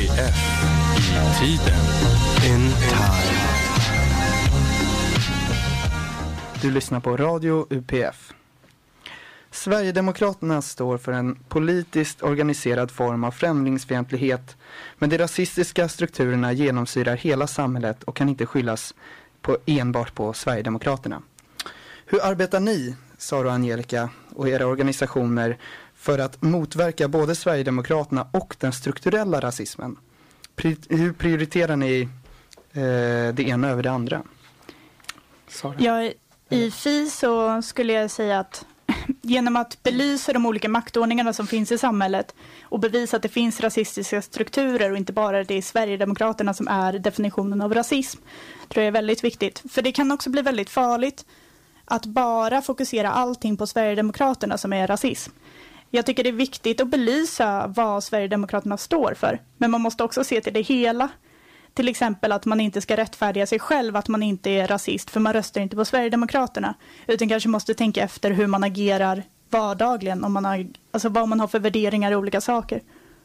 UPF. I tiden. In time. Du lyssnar på Radio UPF. Sverigedemokraterna står för en politiskt organiserad form av främlingsfientlighet, men de rasistiska strukturerna genomsyrar hela samhället och kan inte skyllas enbart på Sverigedemokraterna. Hur arbetar ni, Sara och Angelica, och era organisationer för att motverka både Sverigedemokraterna och den strukturella rasismen? Hur prioriterar ni det ena över det andra? Sara? Ja, i FI så skulle jag säga att genom att belysa de olika maktordningarna som finns i samhället och bevisa att det finns rasistiska strukturer och inte bara det är Sverigedemokraterna som är definitionen av rasism, tror jag är väldigt viktigt. För det kan också bli väldigt farligt att bara fokusera allting på Sverigedemokraterna som är rasism. Jag tycker det är viktigt att belysa vad Sverigedemokraterna står för, men man måste också se till det hela. Till exempel att man inte ska rättfärdiga sig själv att man inte är rasist för man röstar inte på Sverigedemokraterna. Utan kanske måste tänka efter hur man agerar vardagligen. Om man har, alltså vad man har för värderingar i olika saker.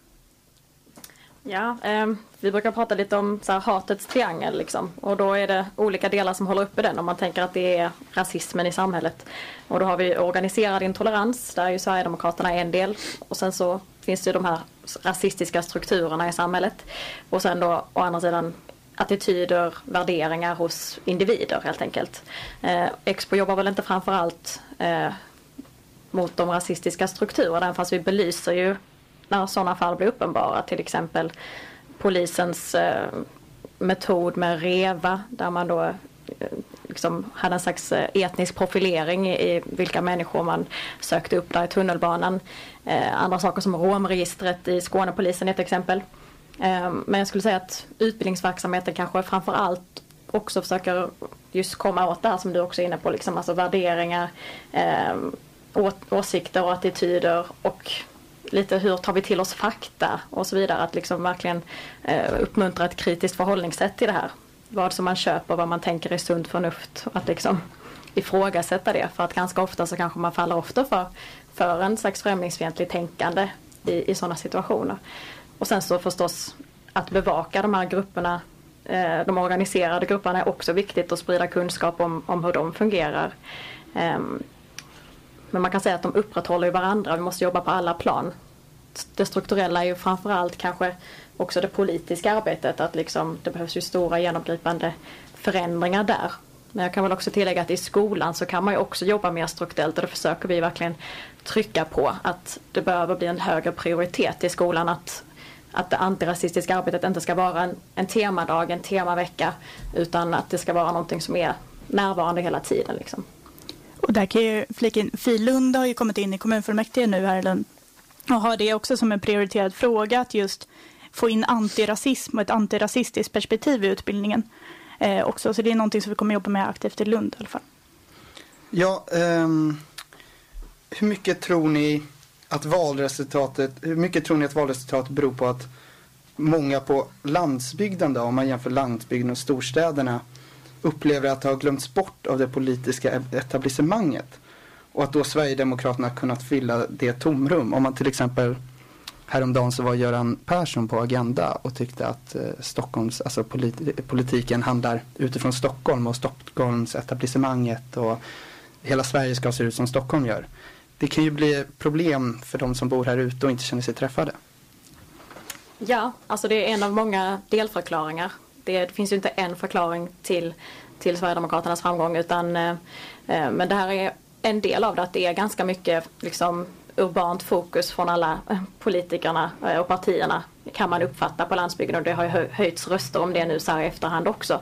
Ja, vi brukar prata lite om så här, hatets triangel liksom. Och då är det olika delar som håller uppe den om man tänker att det är rasismen i samhället. Och då har vi organiserad intolerans, där är ju Sverigedemokraterna en del. Och sen så finns det ju de här rasistiska strukturerna i samhället. Och sen då å andra sidan attityder, värderingar hos individer helt enkelt. Expo jobbar väl inte framförallt mot de rasistiska strukturerna, fast vi belyser ju när sådana fall blir uppenbara, till exempel polisens metod med REVA, där man då liksom hade en slags etnisk profilering i vilka människor man sökte upp där i tunnelbanan. Andra saker som romregistret i Skånepolisen är ett exempel. Men jag skulle säga att utbildningsverksamheten kanske framförallt också försöker just komma åt det här som du också är inne på, liksom, alltså värderingar, åsikter och attityder och lite hur tar vi till oss fakta och så vidare. Att liksom verkligen uppmuntra ett kritiskt förhållningssätt till det här. Vad som man köper, vad man tänker är sunt förnuft. Att liksom ifrågasätta det. För att ganska ofta så kanske man faller ofta för en slags främlingsfientlig tänkande i sådana situationer. Och sen så förstås att bevaka de här grupperna, de organiserade grupperna är också viktigt att sprida kunskap om hur de fungerar. Men man kan säga att de upprätthåller varandra. Vi måste jobba på alla plan. Det strukturella är ju framförallt kanske också det politiska arbetet. Att liksom, det behövs ju stora genomgripande förändringar där. Men jag kan väl också tillägga att i skolan så kan man ju också jobba mer strukturellt. Och det försöker vi verkligen trycka på. Att det behöver bli en högre prioritet i skolan. Att det antirasistiska arbetet inte ska vara en temadag, en temavecka. Utan att det ska vara någonting som är närvarande hela tiden liksom. Och där kan ju flika in, Filund har ju kommit in i kommunfullmäktige nu här i Lund och har det också som en prioriterad fråga att just få in antirasism och ett antirasistiskt perspektiv i utbildningen också. Så det är någonting som vi kommer jobba med aktivt i Lund i alla fall. Ja, hur mycket tror ni att valresultatet beror på att många på landsbygden då, om man jämför landsbygden och storstäderna, upplever att det har glömts bort av det politiska etablissemanget och att då Sverigedemokraterna kunnat fylla det tomrum. Om man till exempel häromdagen så var Göran Persson på Agenda och tyckte att politiken handlar utifrån Stockholm och Stockholms etablissemanget och hela Sverige ska se ut som Stockholm gör. Det kan ju bli problem för de som bor här ute och inte känner sig träffade. Ja, alltså det är en av många delförklaringar. Det finns ju inte en förklaring till Sverigedemokraternas framgång utan men det här är en del av det, att det är ganska mycket liksom urbant fokus från alla politikerna och partierna kan man uppfatta på landsbygden, och det har ju höjts röster om det nu så här i efterhand också.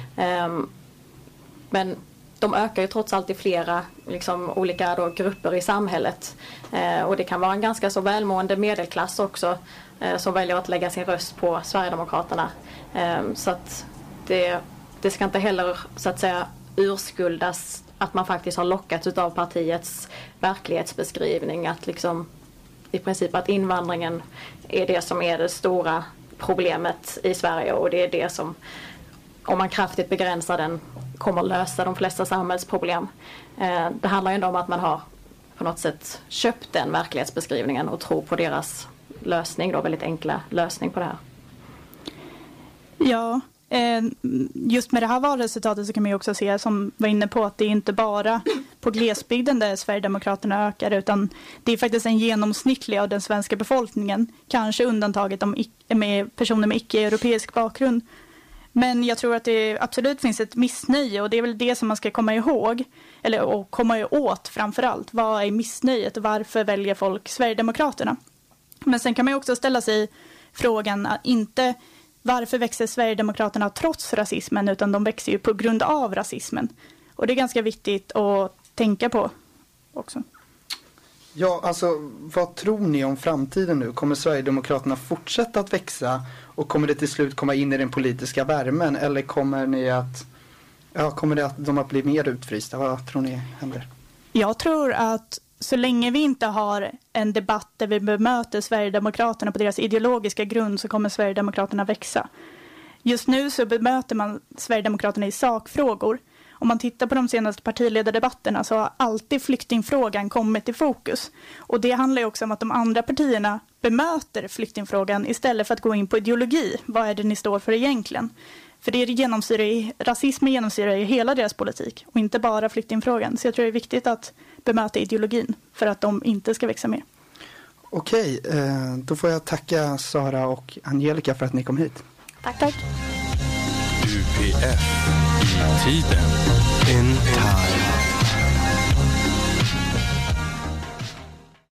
Men de ökar ju trots allt i flera liksom, olika då, grupper i samhället och det kan vara en ganska så välmående medelklass också som väljer att lägga sin röst på Sverigedemokraterna. Så att det ska inte heller så att säga urskuldas att man faktiskt har lockats av partiets verklighetsbeskrivning, att liksom i princip att invandringen är det som är det stora problemet i Sverige, och det är det som, om man kraftigt begränsar den, kommer lösa de flesta samhällsproblem. Det handlar ju ändå om att man har på något sätt köpt den verklighetsbeskrivningen och tror på deras lösning, då väldigt enkla lösning på det här. Ja, just med det här valresultatet så kan man ju också se, som var inne på, att det är inte bara på glesbygden där Sverigedemokraterna ökar, utan det är faktiskt en genomsnittlig av den svenska befolkningen, kanske undantaget med personer med icke-europeisk bakgrund. Men jag tror att det absolut finns ett missnöje, och det är väl det som man ska komma ihåg, och komma åt framförallt. Vad är missnöjet och varför väljer folk Sverigedemokraterna? Men sen kan man ju också ställa sig frågan, inte varför växer Sverigedemokraterna trots rasismen, utan de växer ju på grund av rasismen. Och det är ganska viktigt att tänka på också. Ja, alltså vad tror ni om framtiden nu? Kommer Sverigedemokraterna fortsätta att växa och kommer det till slut komma in i den politiska värmen, eller kommer det att de att bli mer utfrysta? Vad tror ni händer? Jag tror att så länge vi inte har en debatt där vi bemöter Sverigedemokraterna på deras ideologiska grund, så kommer Sverigedemokraterna växa. Just nu så bemöter man Sverigedemokraterna i sakfrågor. Om man tittar på de senaste partiledardebatterna så har alltid flyktingfrågan kommit i fokus. Och det handlar ju också om att de andra partierna bemöter flyktingfrågan istället för att gå in på ideologi. Vad är det ni står för egentligen? För rasismen genomsyrar ju hela deras politik och inte bara flyktingfrågan. Så jag tror det är viktigt att bemöta ideologin för att de inte ska växa mer. Okej, då får jag tacka Sara och Angelica för att ni kom hit. Tack. UPF. Tiden in time.